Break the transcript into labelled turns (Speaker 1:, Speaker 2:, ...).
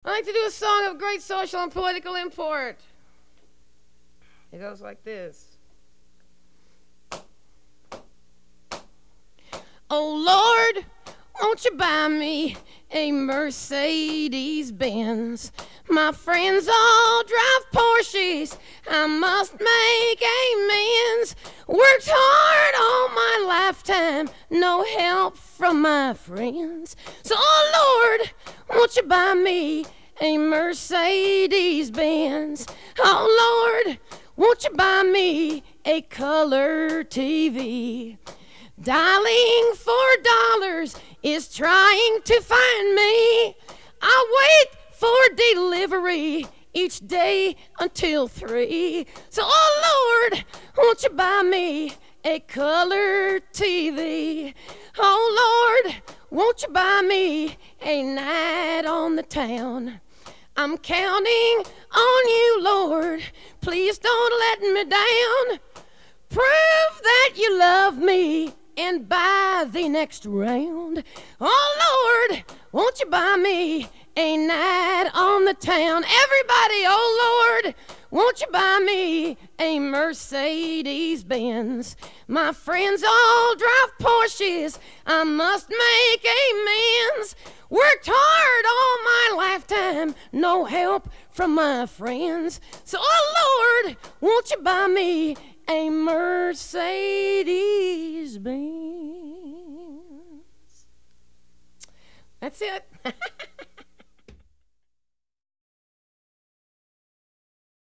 Speaker 1: I like to do a song of great social and political import. It goes like this. Oh Lord, won't you buy me a Mercedes Benz? My friends all drive Porsches, I must make amends. Worked hard all my lifetime, no help from my friends. So, oh Lord, won't you buy me a Mercedes Benz? Oh Lord, won't you buy me a color TV? Dialing $4 is trying to find me. I wait for delivery each day until 3. So, oh Lord, won't you buy me a color TV? Oh Lord, won't you buy me a night on the town? I'm counting on you, Lord. Please don't let me down. Prove that you love me and buy the next round. Oh Lord, won't you buy me a night on the town? Everybody, oh Lord, won't you buy me a Mercedes Benz? My friends all drive Porsches, I must make amends. Worked hard all my lifetime, no help from my friends. So, oh Lord, won't you buy me a Mercedes Benz? That's it.